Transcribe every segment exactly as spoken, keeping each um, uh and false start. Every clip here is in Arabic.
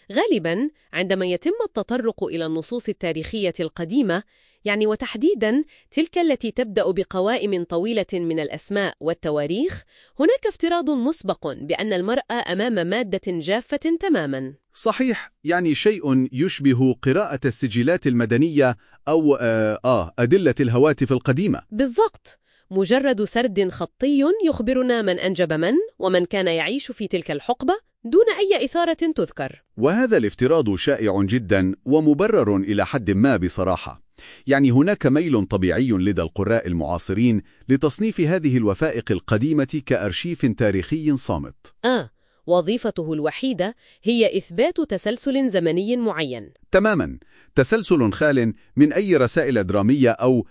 غالباً عندما يتم التطرق إلى النصوص التاريخية القديمة، يعني وتحديداً تلك التي تبدأ بقوائم طويلة من الأسماء والتواريخ، هناك افتراض مسبق بأن المرأة أمام مادة جافة تماماً. صحيح، يعني شيء يشبه قراءة السجلات المدنية أو آه, آه أدلة الهواتف القديمة. بالضبط، مجرد سرد خطي يخبرنا من أنجب من ومن كان يعيش في تلك الحقبة دون أي إثارة تذكر. وهذا الافتراض شائع جدا ومبرر إلى حد ما بصراحة. يعني هناك ميل طبيعي لدى القراء المعاصرين لتصنيف هذه الوثائق القديمة كأرشيف تاريخي صامت. آه، وظيفته الوحيدة هي إثبات تسلسل زمني معين. تماما، تسلسل خال من أي رسائل درامية أو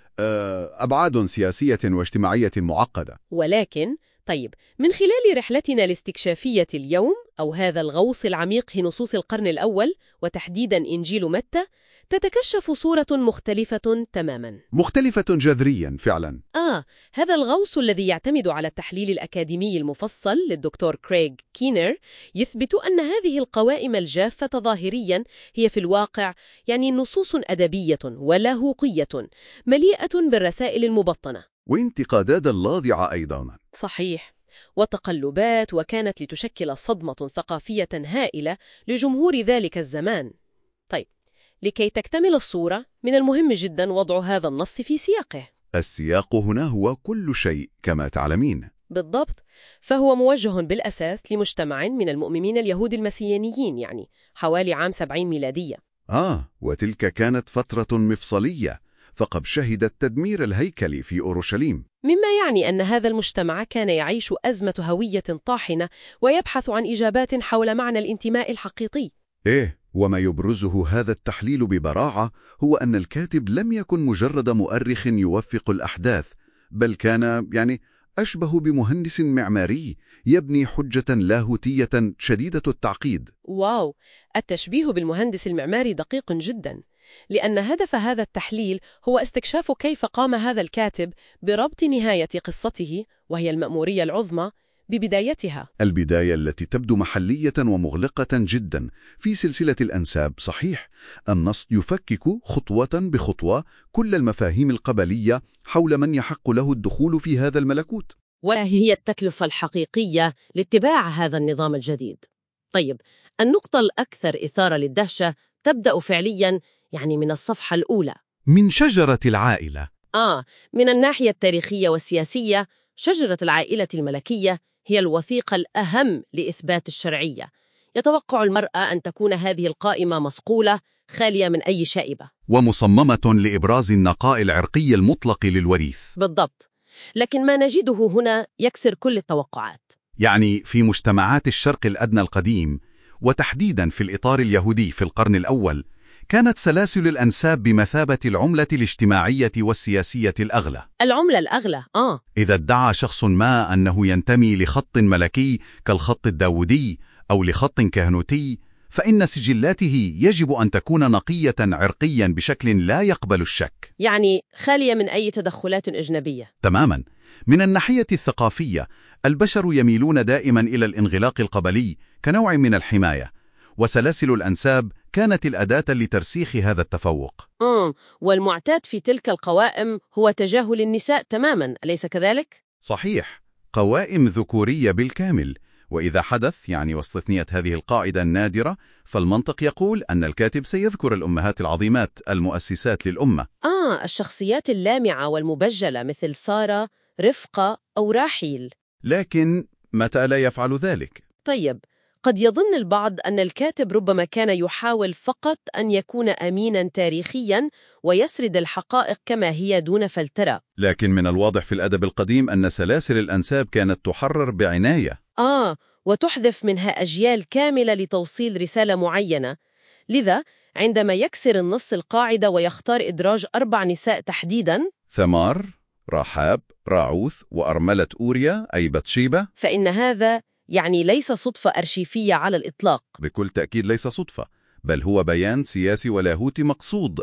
أبعاد سياسية واجتماعية معقدة. ولكن طيب، من خلال رحلتنا الاستكشافية اليوم أو هذا الغوص العميق في نصوص القرن الأول وتحديداً إنجيل متى، تتكشف صورة مختلفة تماماً. مختلفة جذرياً فعلاً. آه، هذا الغوص الذي يعتمد على التحليل الأكاديمي المفصل للدكتور كريغ كينر يثبت أن هذه القوائم الجافة ظاهرياً هي في الواقع يعني نصوص أدبية ولاهوقية مليئة بالرسائل المبطنة وانتقادات اللاذعة أيضاً. صحيح، وتقلبات، وكانت لتشكل صدمة ثقافية هائلة لجمهور ذلك الزمان. طيب، لكي تكتمل الصورة من المهم جدا وضع هذا النص في سياقه. السياق هنا هو كل شيء كما تعلمين. بالضبط، فهو موجه بالأساس لمجتمع من المؤمنين اليهود المسيحيين، يعني حوالي عام سبعين ميلادية. آه، وتلك كانت فترة مفصلية، فقد شهدت تدمير الهيكل في أورشليم، مما يعني أن هذا المجتمع كان يعيش أزمة هوية طاحنة ويبحث عن إجابات حول معنى الانتماء الحقيقي. إيه، وما يبرزه هذا التحليل ببراعة هو أن الكاتب لم يكن مجرد مؤرخ يوثق الأحداث، بل كان يعني أشبه بمهندس معماري يبني حجة لاهوتية شديدة التعقيد. واو، التشبيه بالمهندس المعماري دقيق جدا، لأن هدف هذا التحليل هو استكشاف كيف قام هذا الكاتب بربط نهاية قصته، وهي المأمورية العظمى، ببدايتها. البداية التي تبدو محلية ومغلقة جدا في سلسلة الأنساب. صحيح، النص يفكك خطوة بخطوة كل المفاهيم القبلية حول من يحق له الدخول في هذا الملكوت، وهي التكلفة الحقيقية لاتباع هذا النظام الجديد. طيب، النقطة الأكثر إثارة للدهشة تبدأ فعلياً يعني من الصفحة الأولى، من شجرة العائلة. آه، من الناحية التاريخية والسياسية، شجرة العائلة الملكية هي الوثيقة الأهم لإثبات الشرعية. يتوقع المرأة أن تكون هذه القائمة مصقولة خالية من أي شائبة، ومصممة لإبراز النقاء العرقي المطلق للوريث. بالضبط، لكن ما نجده هنا يكسر كل التوقعات. يعني في مجتمعات الشرق الأدنى القديم، وتحديداً في الإطار اليهودي في القرن الأول، كانت سلاسل الأنساب بمثابة العملة الاجتماعية والسياسية الأغلى. العملة الأغلى، آه. إذا ادعى شخص ما أنه ينتمي لخط ملكي كالخط الداودي أو لخط كهنوتي، فإن سجلاته يجب أن تكون نقية عرقيا بشكل لا يقبل الشك، يعني خالية من أي تدخلات أجنبية. تماما. من الناحية الثقافية، البشر يميلون دائما إلى الانغلاق القبلي كنوع من الحماية، وسلاسل الأنساب كانت الأداة لترسيخ هذا التفوق. امم والمعتاد في تلك القوائم هو تجاهل النساء تماما، أليس كذلك؟ صحيح، قوائم ذكورية بالكامل. وإذا حدث يعني واستثنيت هذه القاعدة النادرة، فالمنطق يقول أن الكاتب سيذكر الأمهات العظيمات المؤسسات للأمة. آه، الشخصيات اللامعة والمبجلة مثل سارة، رفقة أو راحيل. لكن متى لا يفعل ذلك؟ طيب، قد يظن البعض أن الكاتب ربما كان يحاول فقط أن يكون أميناً تاريخياً ويسرد الحقائق كما هي دون فلترة. لكن من الواضح في الأدب القديم أن سلاسل الأنساب كانت تحرر بعناية. آه، وتحذف منها أجيال كاملة لتوصيل رسالة معينة. لذا عندما يكسر النص القاعدة ويختار إدراج أربع نساء تحديداً، ثمار، رحاب، راعوث، وأرملة أوريا أي بتشيبة، فإن هذا يعني ليس صدفة أرشيفية على الإطلاق. بكل تأكيد ليس صدفة، بل هو بيان سياسي ولاهوتي مقصود.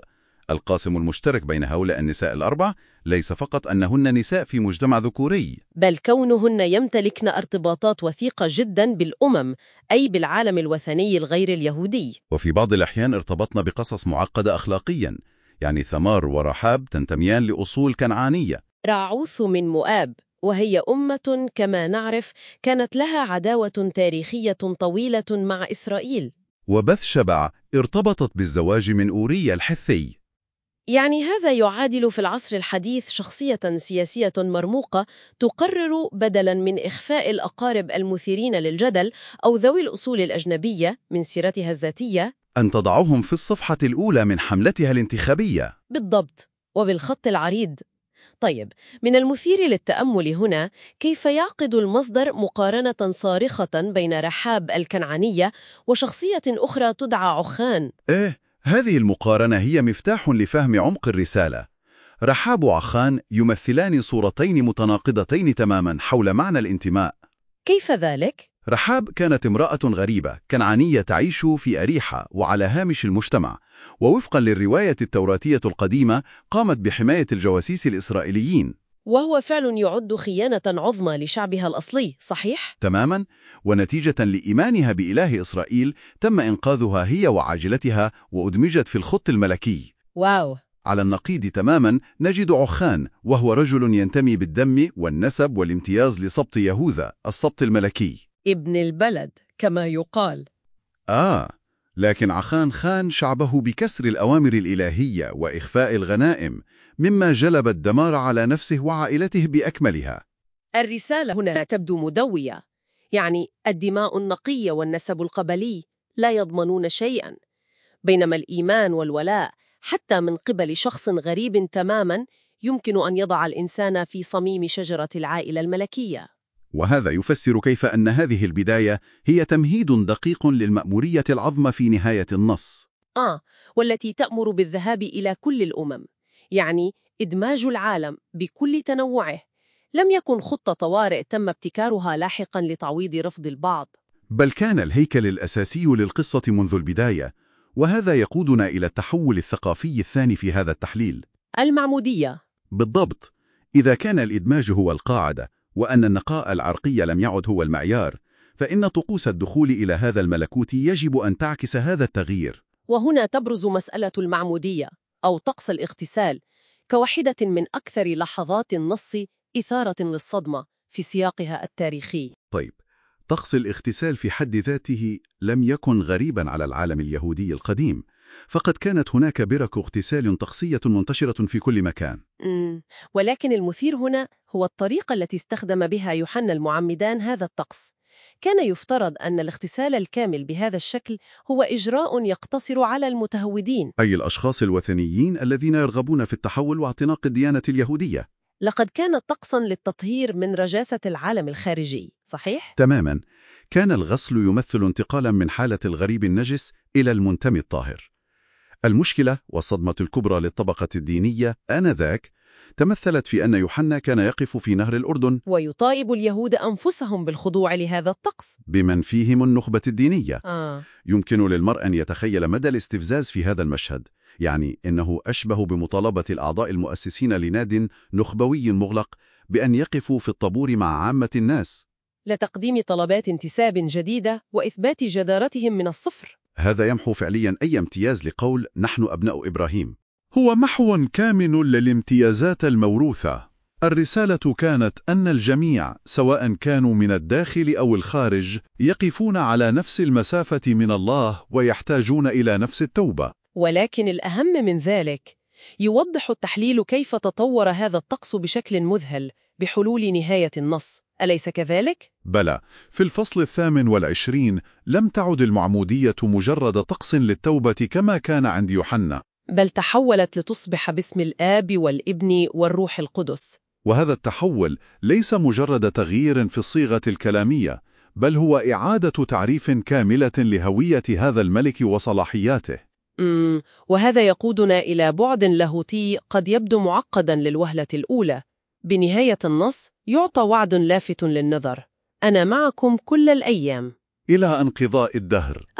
القاسم المشترك بين هؤلاء النساء الأربع ليس فقط أنهن نساء في مجتمع ذكوري، بل كونهن يمتلكن ارتباطات وثيقة جدا بالأمم، أي بالعالم الوثني الغير اليهودي. وفي بعض الأحيان ارتبطن بقصص معقدة أخلاقيا، يعني ثمار ورحاب تنتميان لأصول كنعانية. راعوث من مؤاب، وهي أمة كما نعرف كانت لها عداوة تاريخية طويلة مع إسرائيل. وبث شبع ارتبطت بالزواج من أوريا الحثي. يعني هذا يعادل في العصر الحديث شخصية سياسية مرموقة تقرر بدلاً من إخفاء الأقارب المثيرين للجدل أو ذوي الأصول الأجنبية من سيرتها الذاتية أن تضعهم في الصفحة الأولى من حملتها الانتخابية. بالضبط، وبالخط العريض. طيب، من المثير للتأمل هنا كيف يعقد المصدر مقارنة صارخة بين رحاب الكنعانية وشخصية أخرى تدعى عخان. إيه، هذه المقارنة هي مفتاح لفهم عمق الرسالة. رحاب وعخان يمثلان صورتين متناقضتين تماما حول معنى الانتماء. كيف ذلك؟ رحاب كانت امرأة غريبة كنعانية تعيش في أريحة وعلى هامش المجتمع، ووفقا للرواية التوراتية القديمة قامت بحماية الجواسيس الإسرائيليين، وهو فعل يعد خيانة عظمى لشعبها الأصلي، صحيح؟ تماما. ونتيجة لإيمانها بإله إسرائيل تم إنقاذها هي وعاجلتها وأدمجت في الخط الملكي. واو. على النقيض تماما نجد عخان، وهو رجل ينتمي بالدم والنسب والامتياز لسبط يهوذا السبط الملكي، ابن البلد كما يقال. آه، لكن عخان خان شعبه بكسر الأوامر الإلهية وإخفاء الغنائم، مما جلب الدمار على نفسه وعائلته بأكملها. الرسالة هنا تبدو مدوية، يعني الدماء النقية والنسب القبلي لا يضمنون شيئا، بينما الإيمان والولاء حتى من قبل شخص غريب تماما يمكن أن يضع الإنسان في صميم شجرة العائلة الملكية. وهذا يفسر كيف أن هذه البداية هي تمهيد دقيق للمأمورية العظمى في نهاية النص. آه، والتي تأمر بالذهاب إلى كل الأمم، يعني إدماج العالم بكل تنوعه. لم يكن خطة طوارئ تم ابتكارها لاحقا لتعويض رفض البعض، بل كان الهيكل الأساسي للقصة منذ البداية. وهذا يقودنا إلى التحول الثقافي الثاني في هذا التحليل، المعمودية. بالضبط. إذا كان الإدماج هو القاعدة وأن النقاء العرقي لم يعد هو المعيار، فإن طقوس الدخول إلى هذا الملكوت يجب أن تعكس هذا التغيير. وهنا تبرز مسألة المعمودية أو طقس الاغتسال كواحدة من أكثر لحظات النص إثارة للصدمة في سياقها التاريخي. طيب، طقس الاغتسال في حد ذاته لم يكن غريبا على العالم اليهودي القديم، فقد كانت هناك برك اغتسال طقسية منتشرة في كل مكان. مم. ولكن المثير هنا هو الطريقة التي استخدم بها يوحنا المعمدان هذا الطقس. كان يفترض أن الاغتسال الكامل بهذا الشكل هو إجراء يقتصر على المتهودين، أي الأشخاص الوثنيين الذين يرغبون في التحول واعتناق الديانة اليهودية. لقد كان طقساً للتطهير من رجاسة العالم الخارجي، صحيح؟ تماماً. كان الغسل يمثل انتقالاً من حالة الغريب النجس إلى المنتمي الطاهر. المشكلة والصدمة الكبرى للطبقة الدينية آنذاك تمثلت في أن يوحنا كان يقف في نهر الأردن ويطالب اليهود أنفسهم بالخضوع لهذا الطقس بمن فيهم النخبة الدينية. آه. يمكن للمرء أن يتخيل مدى الاستفزاز في هذا المشهد، يعني إنه أشبه بمطالبة الأعضاء المؤسسين لناد نخبوي مغلق بأن يقفوا في الطابور مع عامة الناس لتقديم طلبات انتساب جديدة وإثبات جدارتهم من الصفر. هذا يمحو فعليا أي امتياز لقول نحن أبناء إبراهيم. هو محو كامن للامتيازات الموروثة. الرسالة كانت أن الجميع سواء كانوا من الداخل أو الخارج يقفون على نفس المسافة من الله ويحتاجون إلى نفس التوبة. ولكن الأهم من ذلك، يوضح التحليل كيف تطور هذا الطقس بشكل مذهل بحلول نهاية النص، أليس كذلك؟ بلى، في الفصل الثامن والعشرين لم تعد المعمودية مجرد طقس للتوبة كما كان عند يوحنا، بل تحولت لتصبح باسم الآب والابن والروح القدس. وهذا التحول ليس مجرد تغيير في الصيغة الكلامية، بل هو إعادة تعريف كاملة لهوية هذا الملك وصلاحياته. مم. وهذا يقودنا إلى بعد لاهوتي قد يبدو معقدا للوهلة الأولى. بنهاية النص يعطى وعد لافت للنظر: أنا معكم كل الأيام إلى انقضاء الدهر. آه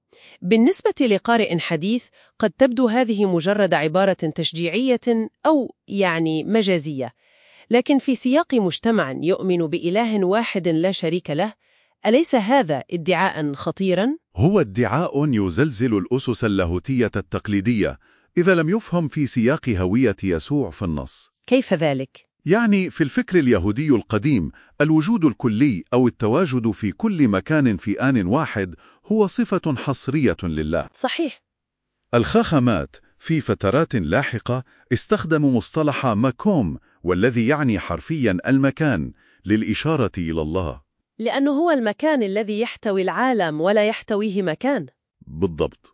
بالنسبة لقارئ حديث قد تبدو هذه مجرد عبارة تشجيعية أو يعني مجازية، لكن في سياق مجتمع يؤمن بإله واحد لا شريك له، أليس هذا ادعاء خطيرا؟ هو ادعاء يزلزل الأسس اللاهوتية التقليدية إذا لم يفهم في سياق هوية يسوع في النص. كيف ذلك؟ يعني في الفكر اليهودي القديم الوجود الكلي أو التواجد في كل مكان في آن واحد هو صفة حصرية لله. صحيح. الخاخامات في فترات لاحقة استخدموا مصطلح مكوم، والذي يعني حرفياً المكان، للإشارة إلى الله، لأنه هو المكان الذي يحتوي العالم ولا يحتويه مكان. بالضبط.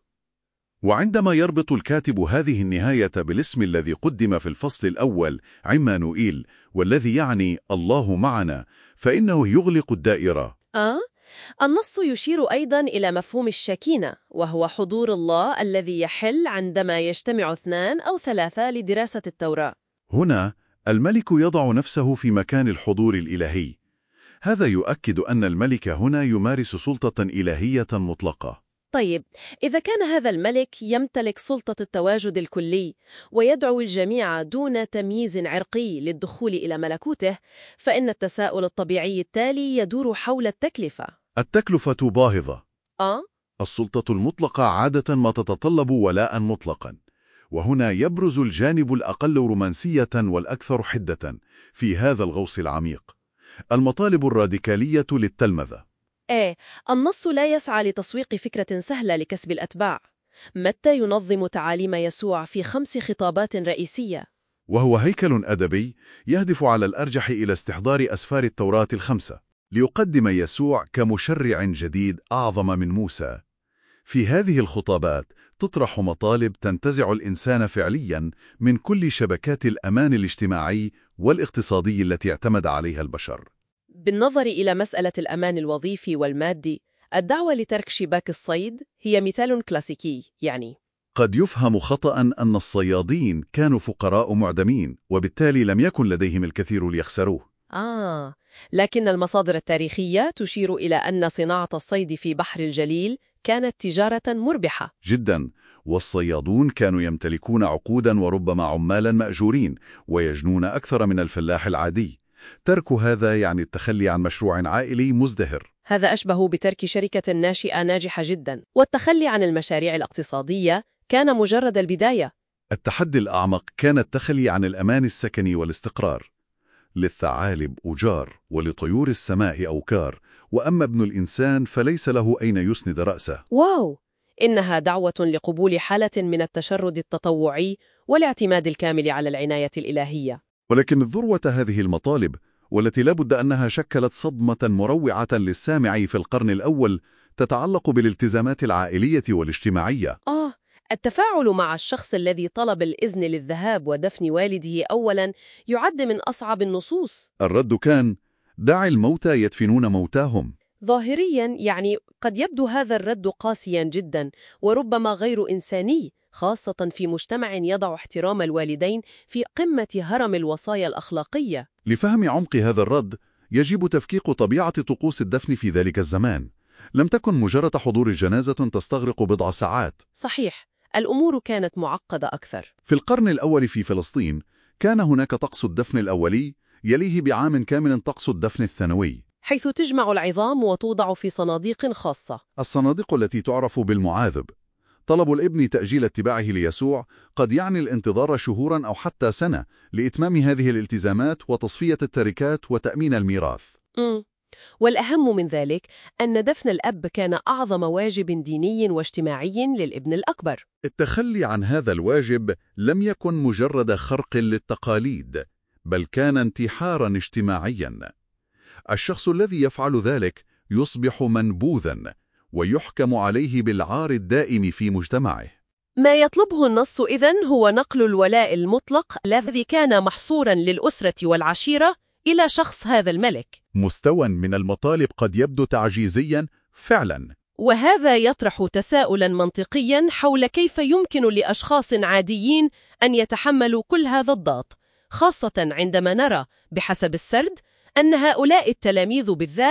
وعندما يربط الكاتب هذه النهاية بالاسم الذي قدم في الفصل الأول عمانوئيل، والذي يعني الله معنا، فإنه يغلق الدائرة. آه؟ النص يشير أيضاً إلى مفهوم الشكينة، وهو حضور الله الذي يحل عندما يجتمع اثنان أو ثلاثة لدراسة التوراة. هنا الملك يضع نفسه في مكان الحضور الإلهي. هذا يؤكد أن الملك هنا يمارس سلطة إلهية مطلقة. طيب، إذا كان هذا الملك يمتلك سلطة التواجد الكلي ويدعو الجميع دون تمييز عرقي للدخول إلى ملكوته، فإن التساؤل الطبيعي التالي يدور حول التكلفة. التكلفة باهظة. آه؟ السلطة المطلقة عادة ما تتطلب ولاء مطلقا، وهنا يبرز الجانب الأقل رومانسية والأكثر حدة في هذا الغوص العميق، المطالب الراديكالية للتلمذة. إيه، النص لا يسعى لتسويق فكرة سهلة لكسب الأتباع. متى ينظم تعاليم يسوع في خمس خطابات رئيسية، وهو هيكل أدبي يهدف على الأرجح إلى استحضار أسفار التوراة الخمسة، ليقدم يسوع كمشرع جديد أعظم من موسى. في هذه الخطابات تطرح مطالب تنتزع الإنسان فعلياً من كل شبكات الأمان الاجتماعي والاقتصادي التي اعتمد عليها البشر. بالنظر إلى مسألة الأمان الوظيفي والمادي، الدعوة لترك شباك الصيد هي مثال كلاسيكي. يعني قد يفهم خطأ أن الصيادين كانوا فقراء معدمين، وبالتالي لم يكن لديهم الكثير ليخسروه. آه، لكن المصادر التاريخية تشير إلى أن صناعة الصيد في بحر الجليل كانت تجارة مربحة جدا، والصيادون كانوا يمتلكون عقودا وربما عمالا مأجورين، ويجنون أكثر من الفلاح العادي. ترك هذا يعني التخلي عن مشروع عائلي مزدهر. هذا أشبه بترك شركة ناشئة ناجحة جدا، والتخلي عن المشاريع الاقتصادية كان مجرد البداية. التحدي الأعمق كان التخلي عن الأمان السكني والاستقرار. للثعالب أجار، ولطيور السماء أوكار، وأما ابن الإنسان فليس له أين يسند رأسه. واو، إنها دعوة لقبول حالة من التشرد التطوعي والاعتماد الكامل على العناية الإلهية. ولكن الذروة هذه المطالب، والتي لابد أنها شكلت صدمة مروعة للسامع في القرن الأول، تتعلق بالالتزامات العائلية والاجتماعية. آه، التفاعل مع الشخص الذي طلب الإذن للذهاب ودفن والده أولاً يعد من أصعب النصوص. الرد كان: دع الموتى يدفنون موتاهم. ظاهرياً يعني قد يبدو هذا الرد قاسياً جداً وربما غير إنساني، خاصة في مجتمع يضع احترام الوالدين في قمة هرم الوصايا الأخلاقية. لفهم عمق هذا الرد يجب تفكيك طبيعة طقوس الدفن في ذلك الزمان. لم تكن مجرد حضور جنازة تستغرق بضع ساعات. صحيح، الأمور كانت معقدة أكثر. في القرن الأول في فلسطين كان هناك طقس الدفن الأولي، يليه بعام كامل طقس الدفن الثانوي، حيث تجمع العظام وتوضع في صناديق خاصة. الصناديق التي تعرف بالمعاذب. طلب الابن تأجيل اتباعه ليسوع قد يعني الانتظار شهوراً أو حتى سنة لإتمام هذه الالتزامات وتصفية التركات وتأمين الميراث. م. والأهم من ذلك أن دفن الأب كان أعظم واجب ديني واجتماعي للابن الأكبر. التخلي عن هذا الواجب لم يكن مجرد خرق للتقاليد، بل كان انتحاراً اجتماعياً. الشخص الذي يفعل ذلك يصبح منبوذاً ويحكم عليه بالعار الدائم في مجتمعه. ما يطلبه النص إذن هو نقل الولاء المطلق الذي كان محصوراً للأسرة والعشيرة إلى شخص هذا الملك. مستوى من المطالب قد يبدو تعجيزياً فعلاً. وهذا يطرح تساؤلاً منطقياً حول كيف يمكن لأشخاص عاديين أن يتحملوا كل هذا الضغط، خاصة عندما نرى بحسب السرد أن هؤلاء التلاميذ بالذات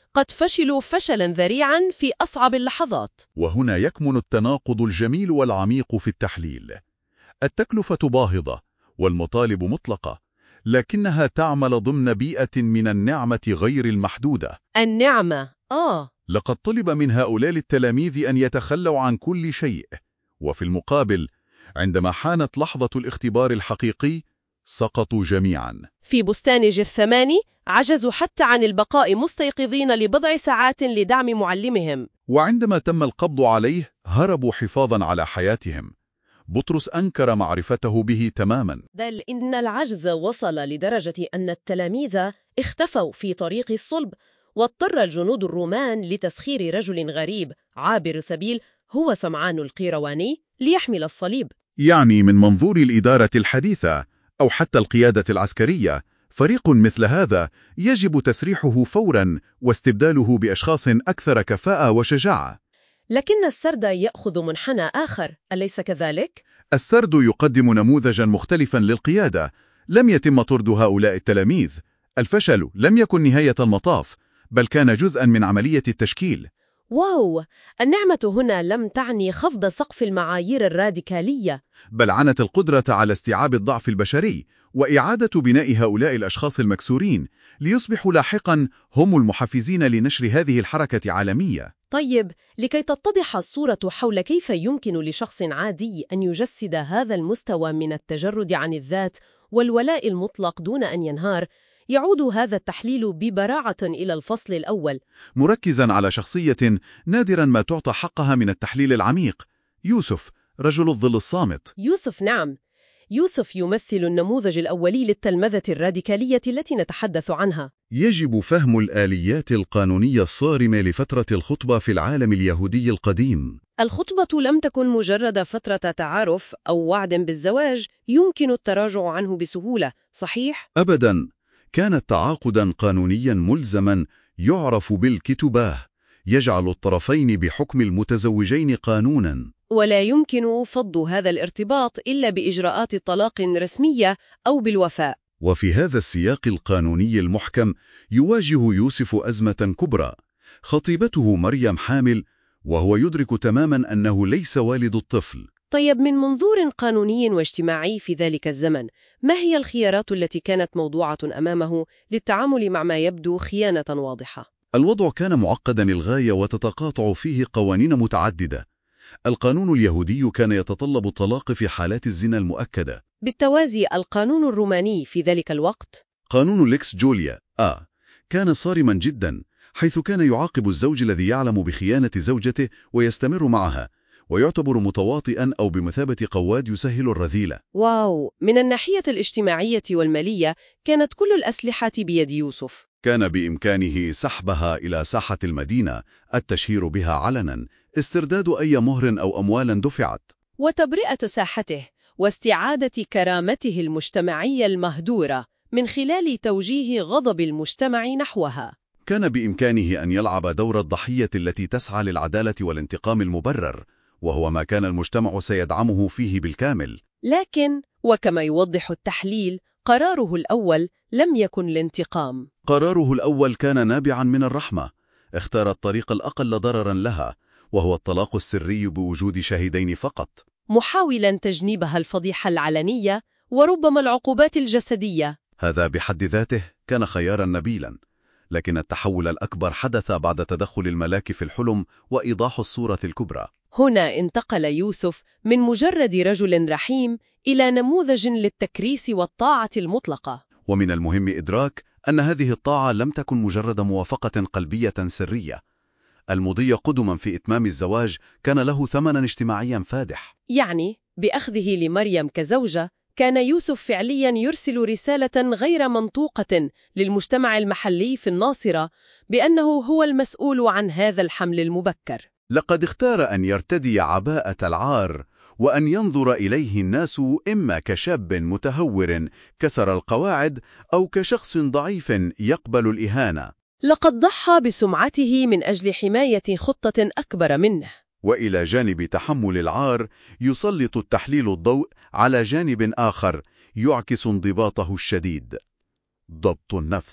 قد فشلوا فشلاً ذريعاً في أصعب اللحظات. وهنا يكمن التناقض الجميل والعميق في التحليل. التكلفة باهظة والمطالب مطلقة، لكنها تعمل ضمن بيئة من النعمة غير المحدودة. النعمة، آه لقد طلب من هؤلاء التلاميذ أن يتخلوا عن كل شيء، وفي المقابل عندما حانت لحظة الاختبار الحقيقي سقطوا جميعا. في بستان جثماني عجزوا حتى عن البقاء مستيقظين لبضع ساعات لدعم معلمهم. وعندما تم القبض عليه هربوا حفاظا على حياتهم. بطرس أنكر معرفته به تماما، بل إن العجز وصل لدرجة أن التلاميذ اختفوا في طريق الصلب، واضطر الجنود الرومان لتسخير رجل غريب عابر سبيل هو سمعان القيرواني ليحمل الصليب. يعني من منظور الإدارة الحديثة أو حتى القيادة العسكرية، فريق مثل هذا يجب تسريحه فورا واستبداله بأشخاص أكثر كفاءة وشجاعة. لكن السرد يأخذ منحنى آخر، أليس كذلك؟ السرد يقدم نموذجا مختلفا للقيادة. لم يتم طرد هؤلاء التلاميذ. الفشل لم يكن نهاية المطاف، بل كان جزءا من عملية التشكيل. واو، النعمة هنا لم تعني خفض سقف المعايير الراديكالية، بل عنت القدرة على استيعاب الضعف البشري وإعادة بناء هؤلاء الأشخاص المكسورين ليصبحوا لاحقا هم المحفزين لنشر هذه الحركة عالمية. طيب، لكي تتضح الصورة حول كيف يمكن لشخص عادي أن يجسد هذا المستوى من التجرد عن الذات والولاء المطلق دون أن ينهار، يعود هذا التحليل ببراعة إلى الفصل الأول، مركزا على شخصية نادرا ما تعطى حقها من التحليل العميق، يوسف، رجل الظل الصامت. يوسف، نعم، يوسف يمثل النموذج الأولي للتلمذة الراديكالية التي نتحدث عنها. يجب فهم الآليات القانونية الصارمة لفترة الخطبة في العالم اليهودي القديم. الخطبة لم تكن مجرد فترة تعارف أو وعد بالزواج يمكن التراجع عنه بسهولة، صحيح؟ أبداً، كانت تعاقداً قانونياً ملزماً يعرف بالكتباه، يجعل الطرفين بحكم المتزوجين قانوناً. ولا يمكن فض هذا الارتباط إلا بإجراءات طلاق رسمية أو بالوفاء. وفي هذا السياق القانوني المحكم يواجه يوسف أزمة كبرى. خطيبته مريم حامل، وهو يدرك تماماً أنه ليس والد الطفل. طيب، من منظور قانوني واجتماعي في ذلك الزمن، ما هي الخيارات التي كانت موضوعة أمامه للتعامل مع ما يبدو خيانة واضحة؟ الوضع كان معقداً للغاية وتتقاطع فيه قوانين متعددة. القانون اليهودي كان يتطلب الطلاق في حالات الزنا المؤكدة. بالتوازي، القانون الروماني في ذلك الوقت، قانون ليكس جوليا آه كان صارما جدا، حيث كان يعاقب الزوج الذي يعلم بخيانة زوجته ويستمر معها، ويعتبر متواطئا أو بمثابة قواد يسهل الرذيلة. واو، من الناحية الاجتماعية والمالية كانت كل الأسلحة بيد يوسف. كان بإمكانه سحبها إلى ساحة المدينة، التشهير بها علنا، استرداد أي مهر أو أموال دفعت، وتبرئة ساحته واستعادة كرامته المجتمعية المهدورة من خلال توجيه غضب المجتمع نحوها. كان بإمكانه أن يلعب دور الضحية التي تسعى للعدالة والانتقام المبرر، وهو ما كان المجتمع سيدعمه فيه بالكامل. لكن وكما يوضح التحليل، قراره الأول لم يكن الانتقام. قراره الأول كان نابعا من الرحمة. اختار الطريق الأقل ضررا لها، وهو الطلاق السري بوجود شاهدين فقط، محاولا تجنيبها الفضيحة العلنية وربما العقوبات الجسدية. هذا بحد ذاته كان خيارا نبيلا، لكن التحول الأكبر حدث بعد تدخل الملاك في الحلم وإيضاح الصورة الكبرى. هنا انتقل يوسف من مجرد رجل رحيم إلى نموذج للتكريس والطاعة المطلقة. ومن المهم إدراك أن هذه الطاعة لم تكن مجرد موافقة قلبية سرية. المضي قدما في إتمام الزواج كان له ثمنا اجتماعيا فادح. يعني بأخذه لمريم كزوجة، كان يوسف فعليا يرسل رسالة غير منطوقة للمجتمع المحلي في الناصرة بأنه هو المسؤول عن هذا الحمل المبكر. لقد اختار أن يرتدي عباءة العار، وأن ينظر إليه الناس إما كشاب متهور كسر القواعد أو كشخص ضعيف يقبل الإهانة. لقد ضحى بسمعته من أجل حماية خطة أكبر منه. وإلى جانب تحمل العار، يسلط التحليل الضوء على جانب آخر يعكس انضباطه الشديد: ضبط النفس.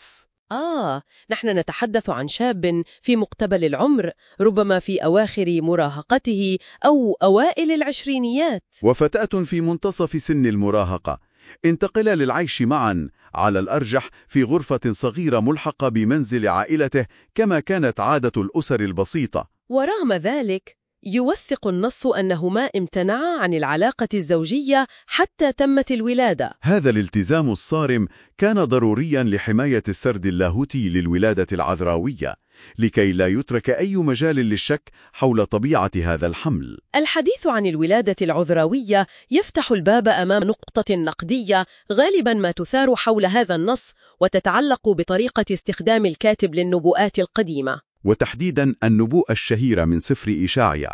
آه، نحن نتحدث عن شاب في مقتبل العمر، ربما في أواخر مراهقته أو أوائل العشرينيات. وفتاة في منتصف سن المراهقة انتقلا للعيش معا على الأرجح في غرفة صغيرة ملحقة بمنزل عائلته كما كانت عادة الأسر البسيطة. ورغم ذلك يوثق النص أنهما امتنعا عن العلاقة الزوجية حتى تمت الولادة. هذا الالتزام الصارم كان ضروريا لحماية السرد اللاهوتي للولادة العذراوية، لكي لا يترك أي مجال للشك حول طبيعة هذا الحمل. الحديث عن الولادة العذراوية يفتح الباب أمام نقطة نقدية غالبا ما تثار حول هذا النص، وتتعلق بطريقة استخدام الكاتب للنبوءات القديمة، وتحديدا النبوءة الشهيرة من سفر إشعيا: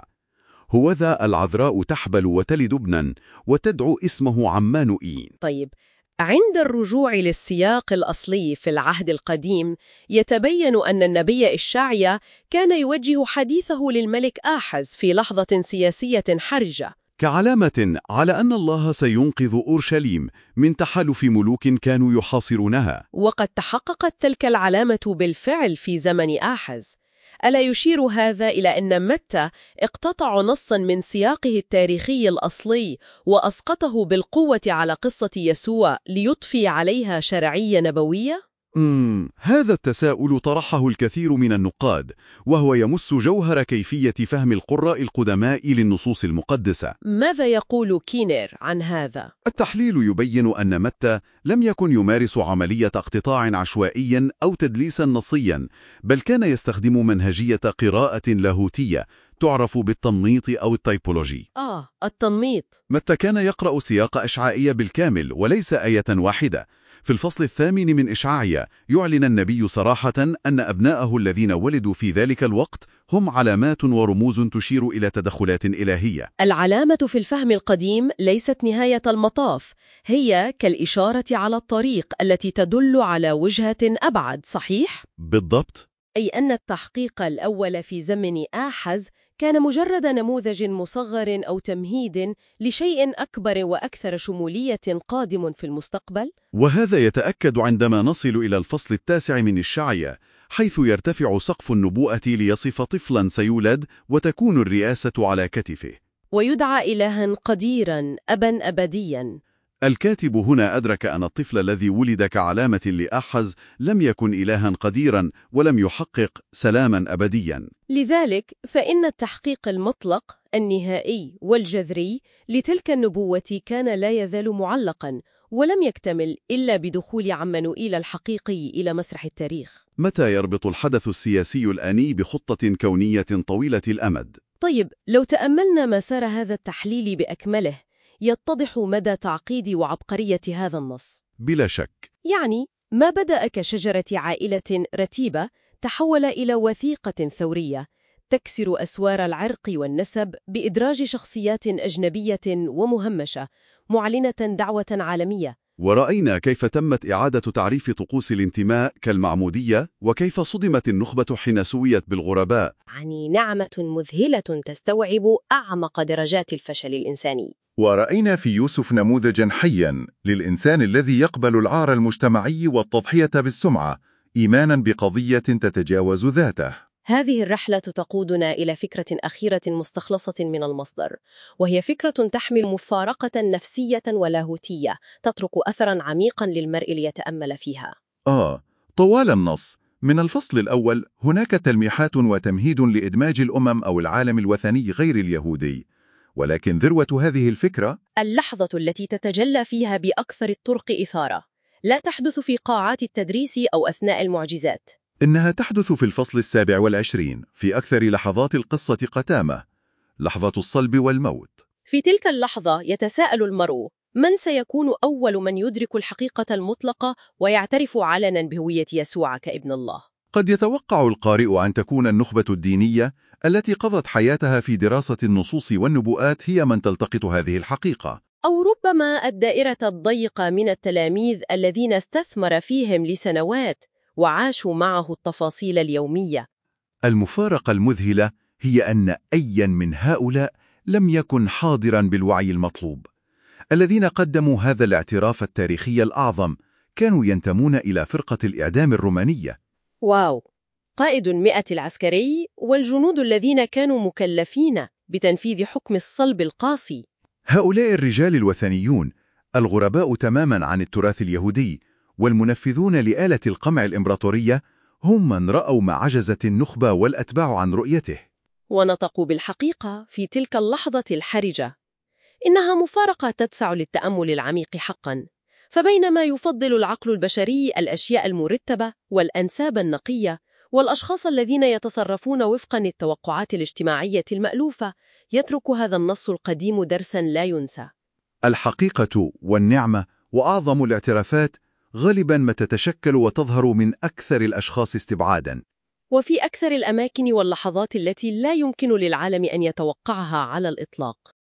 هوذا العذراء تحبل وتلد ابنا وتدعو اسمه عمانوئيل. طيب، عند الرجوع للسياق الأصلي في العهد القديم يتبين أن النبي إشعيا كان يوجه حديثه للملك آحز في لحظة سياسية حرجة، كعلامة على أن الله سينقذ أورشليم من تحالف ملوك كانوا يحاصرونها. وقد تحققت تلك العلامة بالفعل في زمن آحز. ألا يشير هذا إلى أن متى اقتطع نصاً من سياقه التاريخي الأصلي وأسقطه بالقوة على قصة يسوع ليضفي عليها شرعية نبوية؟ مم. هذا التساؤل طرحه الكثير من النقاد، وهو يمس جوهر كيفية فهم القراء القدماء للنصوص المقدسة. ماذا يقول كينر عن هذا؟ التحليل يبين أن متى لم يكن يمارس عملية اقتطاع عشوائي أو تدليسا نصيا، بل كان يستخدم منهجية قراءة لاهوتية تعرف بالتنميط أو التيبولوجي. آه، التنميط. متى كان يقرأ سياق إشعائية بالكامل وليس آية واحدة. في الفصل الثامن من إشعيا يعلن النبي صراحة أن أبناءه الذين ولدوا في ذلك الوقت هم علامات ورموز تشير إلى تدخلات إلهية. العلامة في الفهم القديم ليست نهاية المطاف، هي كالإشارة على الطريق التي تدل على وجهة أبعد، صحيح؟ بالضبط. أي أن التحقيق الأول في زمن آحز كان مجرد نموذج مصغر أو تمهيد لشيء أكبر وأكثر شمولية قادم في المستقبل. وهذا يتأكد عندما نصل إلى الفصل التاسع من إشعيا، حيث يرتفع سقف النبوءة ليصف طفلا سيولد وتكون الرئاسة على كتفه، ويدعى إلها قديرا أبا أبديا. الكاتب هنا أدرك أن الطفل الذي ولد كعلامة لآحز لم يكن إلها قديرا ولم يحقق سلاما أبديا. لذلك فإن التحقيق المطلق النهائي والجذري لتلك النبوة كان لا يزال معلقا، ولم يكتمل إلا بدخول عمانوئيل الحقيقي إلى مسرح التاريخ. متى يربط الحدث السياسي الآني بخطة كونية طويلة الأمد؟ طيب، لو تأملنا مسار هذا التحليل بأكمله يتضح مدى تعقيد وعبقرية هذا النص. بلا شك. يعني ما بدأ كشجرة عائلة رتيبة تحول إلى وثيقة ثورية تكسر أسوار العرق والنسب بإدراج شخصيات أجنبية ومهمشة معلنة دعوة عالمية. ورأينا كيف تمت إعادة تعريف طقوس الانتماء كالمعمودية، وكيف صدمت النخبة حين سويت بالغرباء. يعني نعمة مذهلة تستوعب أعمق درجات الفشل الإنساني. ورأينا في يوسف نموذجا حيا للإنسان الذي يقبل العار المجتمعي والتضحية بالسمعة إيمانا بقضية تتجاوز ذاته. هذه الرحلة تقودنا إلى فكرة أخيرة مستخلصة من المصدر، وهي فكرة تحمل مفارقة نفسية ولاهوتية تترك أثرا عميقا للمرء ليتأمل فيها. آه، طوال النص من الفصل الأول هناك تلميحات وتمهيد لإدماج الأمم أو العالم الوثني غير اليهودي، ولكن ذروة هذه الفكرة اللحظة التي تتجلى فيها بأكثر الطرق إثارة لا تحدث في قاعات التدريس أو أثناء المعجزات. إنها تحدث في الفصل السابع والعشرين في أكثر لحظات القصة قتامة، لحظة الصلب والموت. في تلك اللحظة يتساءل المرء: من سيكون أول من يدرك الحقيقة المطلقة ويعترف علنا بهوية يسوع كابن الله؟ قد يتوقع القارئ أن تكون النخبة الدينية التي قضت حياتها في دراسة النصوص والنبوءات هي من تلتقط هذه الحقيقة، أو ربما الدائرة الضيقة من التلاميذ الذين استثمر فيهم لسنوات وعاشوا معه التفاصيل اليومية. المفارقة المذهلة هي أن أيا من هؤلاء لم يكن حاضرا بالوعي المطلوب. الذين قدموا هذا الاعتراف التاريخي الأعظم كانوا ينتمون إلى فرقة الإعدام الرومانية. واو! قائد المئة العسكري والجنود الذين كانوا مكلفين بتنفيذ حكم الصلب القاسي. هؤلاء الرجال الوثنيون الغرباء تماما عن التراث اليهودي والمنفذون لآلة القمع الإمبراطورية هم من رأوا ما عجزت النخبة والأتباع عن رؤيته. ونطقوا بالحقيقة في تلك اللحظة الحرجة. إنها مفارقة تدفع للتأمل العميق حقاً. فبينما يفضل العقل البشري الأشياء المرتبة والأنساب النقية والأشخاص الذين يتصرفون وفقاً للتوقعات الاجتماعية المألوفة، يترك هذا النص القديم درساً لا ينسى. الحقيقة والنعمة وأعظم الاعترافات غالباً ما تتشكل وتظهر من أكثر الأشخاص استبعاداً، وفي أكثر الأماكن واللحظات التي لا يمكن للعالم أن يتوقعها على الإطلاق.